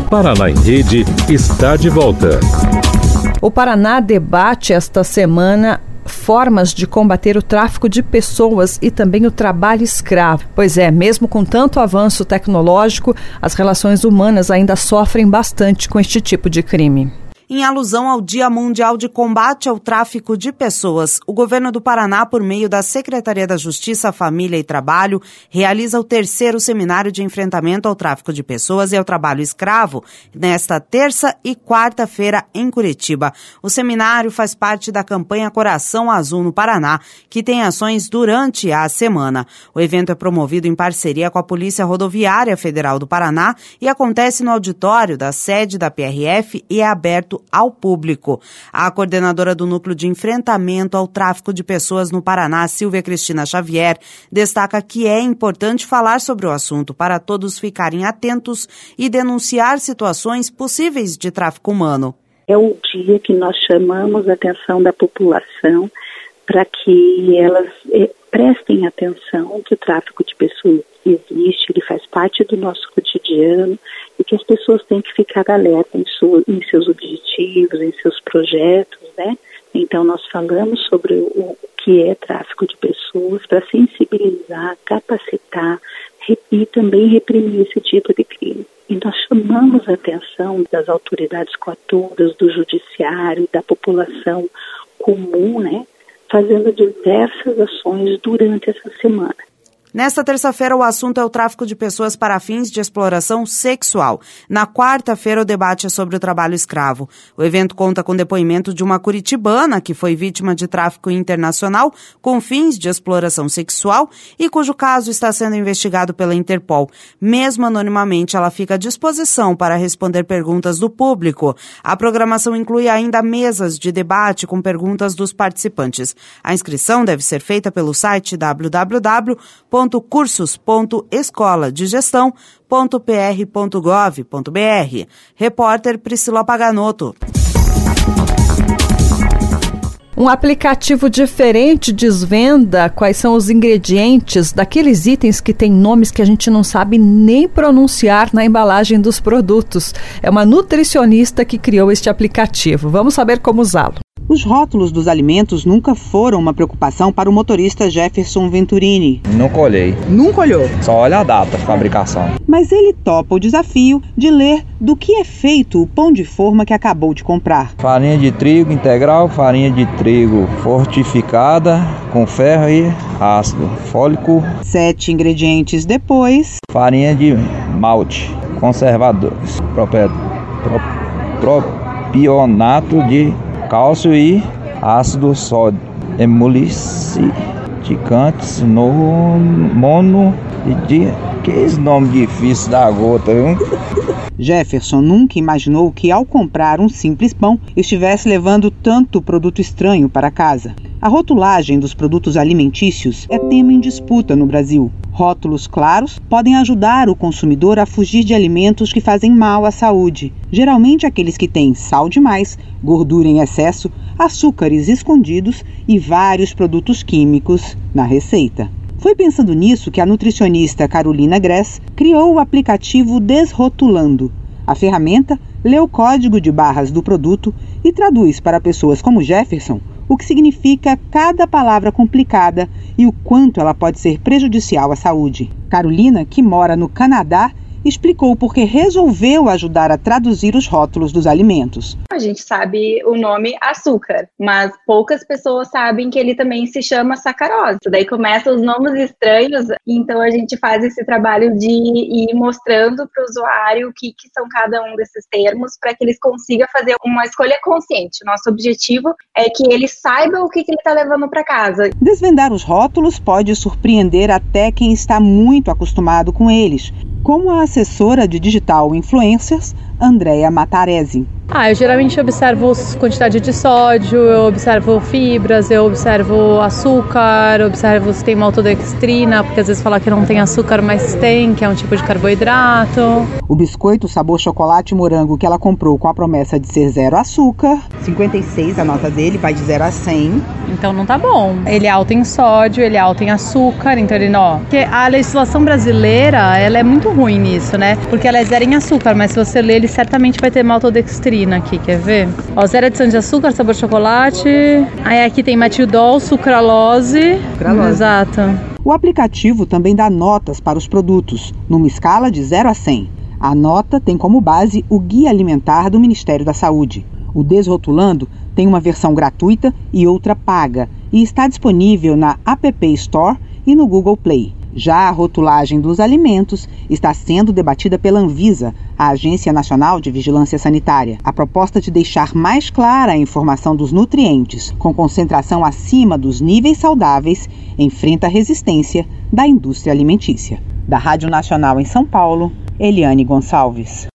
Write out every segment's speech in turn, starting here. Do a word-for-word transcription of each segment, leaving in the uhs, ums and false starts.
Paraná em Rede está de volta. O Paraná debate esta semana formas de combater o tráfico de pessoas e também o trabalho escravo. Pois é, mesmo com tanto avanço tecnológico, as relações humanas ainda sofrem bastante com este tipo de crime. Em alusão ao Dia Mundial de Combate ao Tráfico de Pessoas, o governo do Paraná, por meio da Secretaria da Justiça, Família e Trabalho, realiza o terceiro seminário de enfrentamento ao tráfico de pessoas e ao trabalho escravo, nesta terça e quarta-feira em Curitiba. O seminário faz parte da campanha Coração Azul no Paraná, que tem ações durante a semana. O evento é promovido em parceria com a Polícia Rodoviária Federal do Paraná e acontece no auditório da sede da P R F e é aberto ao público. A coordenadora do Núcleo de Enfrentamento ao Tráfico de Pessoas no Paraná, Silvia Cristina Xavier, destaca que é importante falar sobre o assunto para todos ficarem atentos e denunciar situações possíveis de tráfico humano. É o dia que nós chamamos a atenção da população para que elas eh, prestem atenção que o tráfico de pessoas existe, ele faz parte do nosso cotidiano e que as pessoas têm que ficar alerta em, sua, em seus objetivos, em seus projetos, né? Então nós falamos sobre o, o que é tráfico de pessoas para sensibilizar, capacitar e também reprimir esse tipo de crime. E nós chamamos a atenção das autoridades coadoras, do judiciário, da população comum, né? Fazendo diversas ações durante essa semana. Nesta terça-feira, o assunto é o tráfico de pessoas para fins de exploração sexual. Na quarta-feira, o debate é sobre o trabalho escravo. O evento conta com depoimento de uma curitibana que foi vítima de tráfico internacional com fins de exploração sexual e cujo caso está sendo investigado pela Interpol. Mesmo anonimamente, ela fica à disposição para responder perguntas do público. A programação inclui ainda mesas de debate com perguntas dos participantes. A inscrição deve ser feita pelo site w w w ponto cursos ponto escola de gestão ponto p r ponto gov ponto b r. Repórter Priscila Paganotto. Um aplicativo diferente desvenda quais são os ingredientes daqueles itens que têm nomes que a gente não sabe nem pronunciar na embalagem dos produtos. É uma nutricionista que criou este aplicativo. Vamos saber como usá-lo. Os rótulos dos alimentos nunca foram uma preocupação para o motorista Jefferson Venturini. Nunca olhei. Nunca olhou? Só olha a data de fabricação. Mas ele topa o desafio de ler do que é feito o pão de forma que acabou de comprar. Farinha de trigo integral, farinha de trigo fortificada com ferro e ácido fólico. Sete ingredientes depois. Farinha de malte, conservadores, propio, pro, propionato de cálcio e ácido sódio, emulsificantes no mono de que esse nome difícil da gota, viu? Jefferson nunca imaginou que ao comprar um simples pão estivesse levando tanto produto estranho para casa. A rotulagem dos produtos alimentícios é tema em disputa no Brasil. Rótulos claros podem ajudar o consumidor a fugir de alimentos que fazem mal à saúde, geralmente aqueles que têm sal demais, gordura em excesso, açúcares escondidos e vários produtos químicos na receita. Foi pensando nisso que a nutricionista Carolina Gress criou o aplicativo Desrotulando. A ferramenta lê o código de barras do produto e traduz para pessoas como Jefferson o que significa cada palavra complicada e o quanto ela pode ser prejudicial à saúde. Carolina, que mora no Canadá, explicou por que resolveu ajudar a traduzir os rótulos dos alimentos. A gente sabe o nome açúcar, mas poucas pessoas sabem que ele também se chama sacarose. Daí começam os nomes estranhos, então a gente faz esse trabalho de ir mostrando para o usuário o que, que são cada um desses termos para que eles consigam fazer uma escolha consciente. Nosso objetivo é que ele saiba o que, que ele está levando para casa. Desvendar os rótulos pode surpreender até quem está muito acostumado com eles, como a assessora de digital influencers, Andréa Matarese. Ah, eu geralmente observo quantidade de sódio, eu observo fibras, eu observo açúcar, eu observo se tem maltodextrina, porque às vezes fala que não tem açúcar, mas tem, que é um tipo de carboidrato. O biscoito sabor chocolate e morango que ela comprou com a promessa de ser zero açúcar, cinquenta e seis a nota dele, vai de zero a cem. Então não tá bom. Ele é alto em sódio, ele é alto em açúcar, então ele não... Porque a legislação brasileira, ela é muito ruim nisso, né? Porque ela é zero em açúcar, mas se você ler, ele ele certamente vai ter maltodextrina aqui, quer ver? Ó, zero adição de açúcar, sabor chocolate. Aí aqui tem metildool, sucralose. Sucralose. Exato. O aplicativo também dá notas para os produtos, numa escala de zero a cem. A nota tem como base o Guia Alimentar do Ministério da Saúde. O Desrotulando tem uma versão gratuita e outra paga e está disponível na App Store e no Google Play. Já a rotulagem dos alimentos está sendo debatida pela Anvisa, a Agência Nacional de Vigilância Sanitária. A proposta de deixar mais clara a informação dos nutrientes, com concentração acima dos níveis saudáveis, enfrenta a resistência da indústria alimentícia. Da Rádio Nacional em São Paulo, Eliane Gonçalves.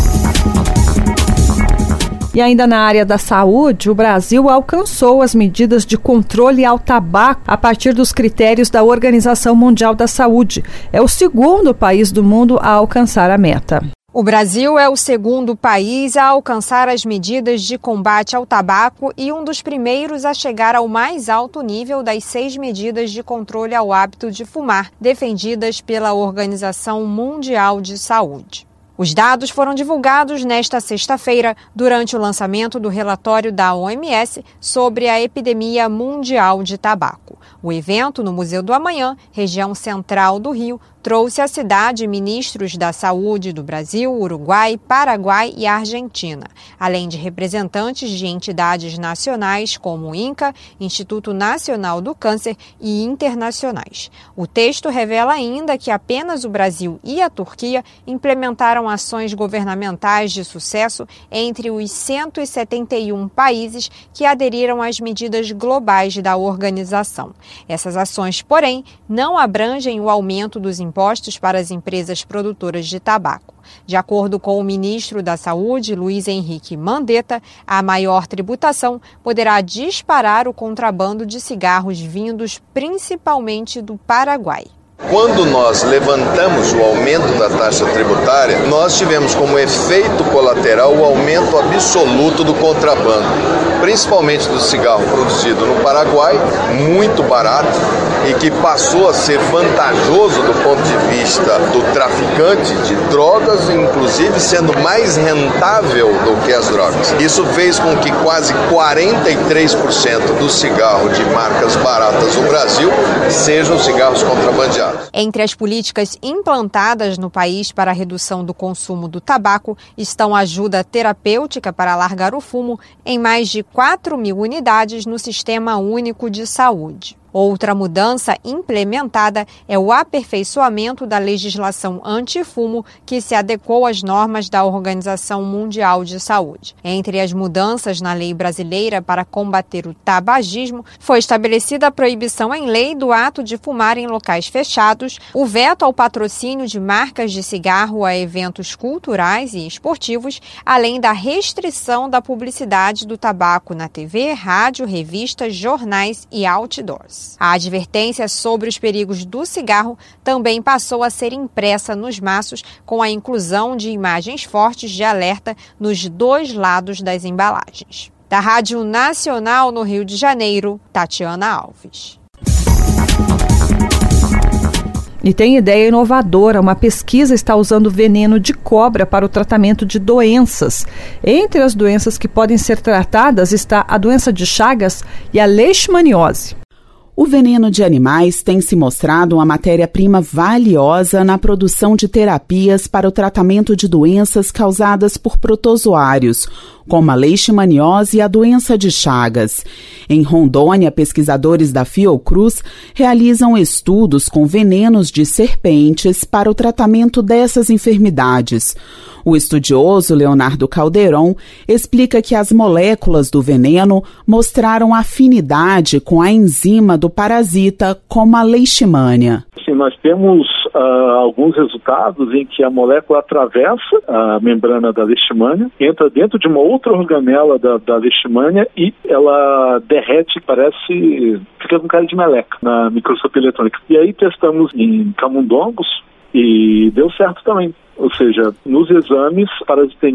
E ainda na área da saúde, o Brasil alcançou as medidas de controle ao tabaco a partir dos critérios da Organização Mundial da Saúde. É o segundo país do mundo a alcançar a meta. O Brasil é o segundo país a alcançar as medidas de combate ao tabaco e um dos primeiros a chegar ao mais alto nível das seis medidas de controle ao hábito de fumar, defendidas pela Organização Mundial de Saúde. Os dados foram divulgados nesta sexta-feira, durante o lançamento do relatório da O M S sobre a epidemia mundial de tabaco. O evento, no Museu do Amanhã, região central do Rio, trouxe à cidade ministros da saúde do Brasil, Uruguai, Paraguai e Argentina, além de representantes de entidades nacionais como o INCA, Instituto Nacional do Câncer, e internacionais. O texto revela ainda que apenas o Brasil e a Turquia implementaram ações governamentais de sucesso entre os cento e setenta e um países que aderiram às medidas globais da organização. Essas ações, porém, não abrangem o aumento dos impostos para as empresas produtoras de tabaco. De acordo com o ministro da Saúde, Luiz Henrique Mandetta, a maior tributação poderá disparar o contrabando de cigarros vindos principalmente do Paraguai. Quando nós levantamos o aumento da taxa tributária, nós tivemos como efeito colateral o aumento absoluto do contrabando, principalmente do cigarro produzido no Paraguai, muito barato e que passou a ser vantajoso do ponto de vista do traficante de drogas, inclusive sendo mais rentável do que as drogas. Isso fez com que quase quarenta e três por cento do cigarro de marcas baratas no Brasil sejam cigarros contrabandeados. Entre as políticas implantadas no país para a redução do consumo do tabaco estão ajuda terapêutica para largar o fumo em mais de quatro mil unidades no Sistema Único de Saúde. Outra mudança implementada é o aperfeiçoamento da legislação antifumo que se adequou às normas da Organização Mundial de Saúde. Entre as mudanças na lei brasileira para combater o tabagismo, foi estabelecida a proibição em lei do ato de fumar em locais fechados, o veto ao patrocínio de marcas de cigarro a eventos culturais e esportivos, além da restrição da publicidade do tabaco na T V, rádio, revistas, jornais e outdoors. A advertência sobre os perigos do cigarro também passou a ser impressa nos maços, com a inclusão de imagens fortes de alerta nos dois lados das embalagens. Da Rádio Nacional no Rio de Janeiro, Tatiana Alves. E tem ideia inovadora, uma pesquisa está usando veneno de cobra para o tratamento de doenças. Entre as doenças que podem ser tratadas está a doença de Chagas e a leishmaniose. O veneno de animais tem se mostrado uma matéria-prima valiosa na produção de terapias para o tratamento de doenças causadas por protozoários, como a leishmaniose e a doença de Chagas. Em Rondônia, pesquisadores da Fiocruz realizam estudos com venenos de serpentes para o tratamento dessas enfermidades. O estudioso Leonardo Calderon explica que as moléculas do veneno mostraram afinidade com a enzima do parasita, como a leishmania. Sim, nós temos uh, alguns resultados em que a molécula atravessa a membrana da leishmania, entra dentro de uma outra organela da, da leishmania e ela derrete, parece, fica com cara de meleca na microscopia eletrônica. E aí testamos em camundongos e deu certo também. Ou seja, nos exames, a parasitemia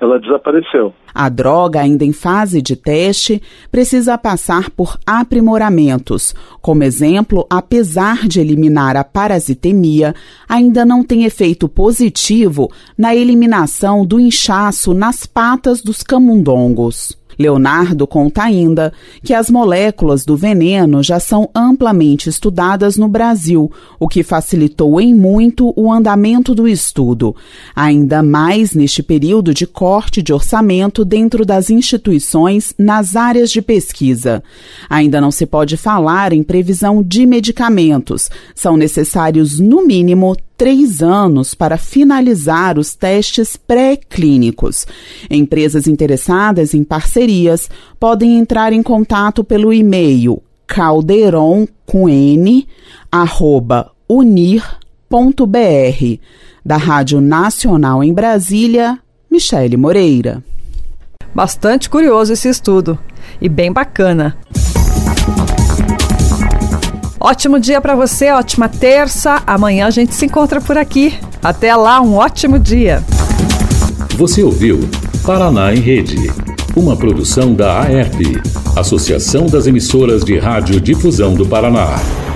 ela desapareceu. A droga, ainda em fase de teste, precisa passar por aprimoramentos. Como exemplo, apesar de eliminar a parasitemia, ainda não tem efeito positivo na eliminação do inchaço nas patas dos camundongos. Leonardo conta ainda que as moléculas do veneno já são amplamente estudadas no Brasil, o que facilitou em muito o andamento do estudo, ainda mais neste período de corte de orçamento dentro das instituições nas áreas de pesquisa. Ainda não se pode falar em previsão de medicamentos, são necessários no mínimo três anos para finalizar os testes pré-clínicos. Empresas interessadas em parcerias podem entrar em contato pelo e-mail calderon, com n, arroba unir ponto br. Da Rádio Nacional em Brasília, Michele Moreira. Bastante curioso esse estudo e bem bacana. Ótimo dia para você, ótima terça. Amanhã a gente se encontra por aqui. Até lá, um ótimo dia. Você ouviu Paraná em Rede, uma produção da A E R P, Associação das Emissoras de Rádio Difusão do Paraná.